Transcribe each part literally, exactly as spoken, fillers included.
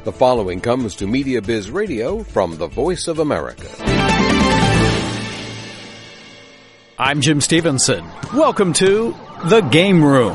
The following comes to Media Biz Radio from the Voice of America. I'm Jim Stevenson. Welcome to The Game Room.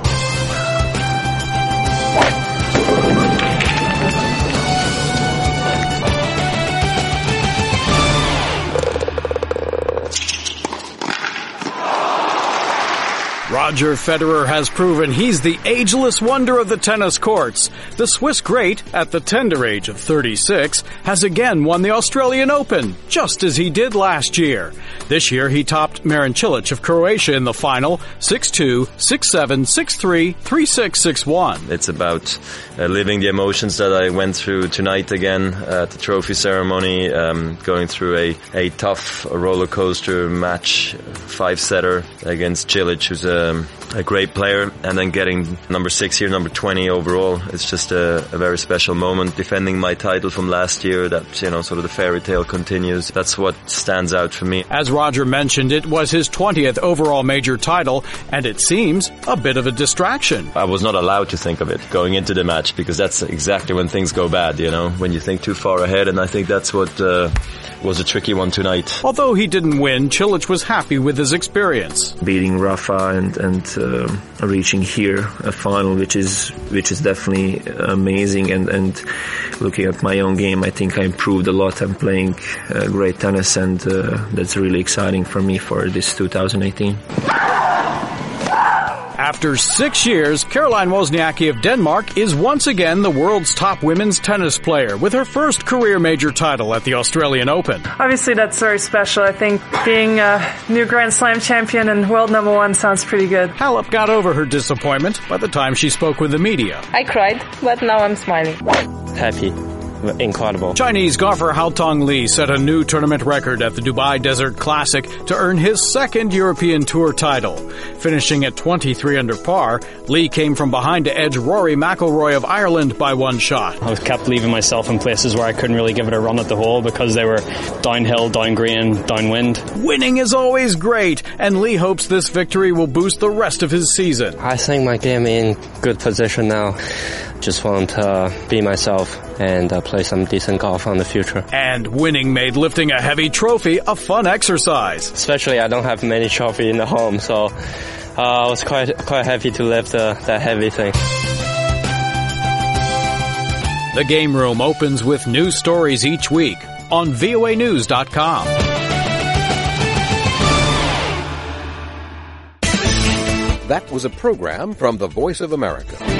Roger Federer has proven he's the ageless wonder of the tennis courts. The Swiss great, at the tender age of thirty-six, has again won the Australian Open, just as he did last year. This year he topped Marin Cilic of Croatia in the final, six two, six seven, six three, three six, six one. It's about uh, living the emotions that I went through tonight again at the trophy ceremony, um, going through a, a tough roller coaster match, five-setter against Cilic, who's a Um, a great player, and then getting number six here, number twenty overall. It's just a, a very special moment. Defending my title from last year, that, you know, sort of the fairy tale continues. That's what stands out for me. As Roger mentioned, it was his twentieth overall major title, and it seems a bit of a distraction. I was not allowed to think of it going into the match, because that's exactly when things go bad, you know, when you think too far ahead, and I think that's what uh, was a tricky one tonight. Although he didn't win, Cilic was happy with his experience. Beating Rafa and and uh, reaching here a final, which is which is definitely amazing, and and looking at my own game, I think I improved a lot. I'm playing uh, great tennis, and uh, that's really exciting for me for this two thousand eighteen. After six years, Caroline Wozniacki of Denmark is once again the world's top women's tennis player, with her first career major title at the Australian Open. Obviously, that's very special. I think being a new Grand Slam champion and world number one sounds pretty good. Halep got over her disappointment by the time she spoke with the media. I cried, but now I'm smiling. Happy. Incredible. Chinese golfer Haotong Li set a new tournament record at the Dubai Desert Classic to earn his second European Tour title. Finishing at twenty-three under par, Li came from behind to edge Rory McIlroy of Ireland by one shot. I kept leaving myself in places where I couldn't really give it a run at the hole because they were downhill, down green, downwind. Winning is always great, and Li hopes this victory will boost the rest of his season. I think my game in good position now. Just want to uh, be myself and uh, play some decent golf in the future. And winning made lifting a heavy trophy a fun exercise. Especially I don't have many trophies in the home, so uh, I was quite quite happy to lift uh, that heavy thing. The Game Room opens with new stories each week on V O A news dot com. That was a program from the Voice of America.